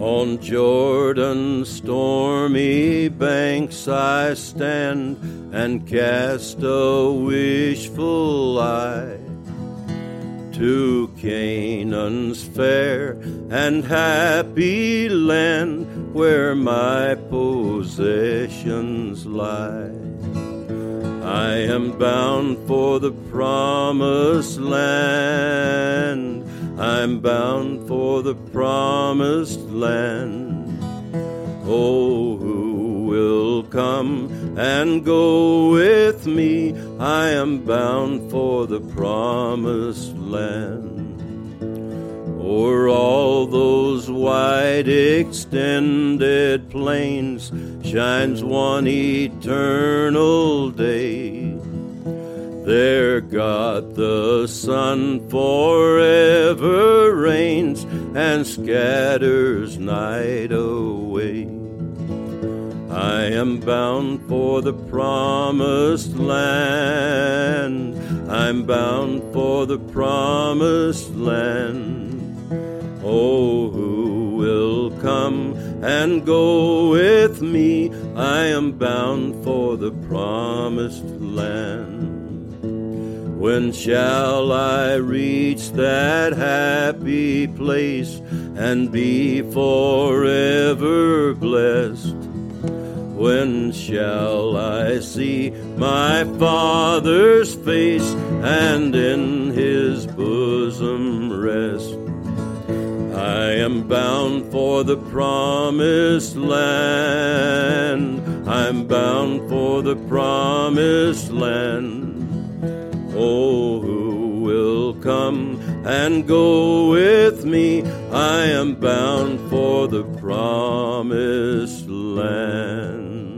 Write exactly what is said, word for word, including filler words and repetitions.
On Jordan's stormy banks I stand and cast a wishful eye to Canaan's fair and happy land where my possessions lie. I am bound for the promised land. I'm bound for the promised land. Oh, who will come and go with me? I am bound for the promised land. O'er all those wide extended plains shines one eternal day. There God the Son forever reigns and scatters night away. I am bound for the promised land. I'm bound for the promised land. Oh, who will come and go with me? I am bound for the promised land. When shall I reach that happy place and be forever blessed? When shall I see my Father's face and in his bosom rest? I am bound for the promised land. I'm bound for the promised land. Oh, who will come and go with me? I am bound for the promised land.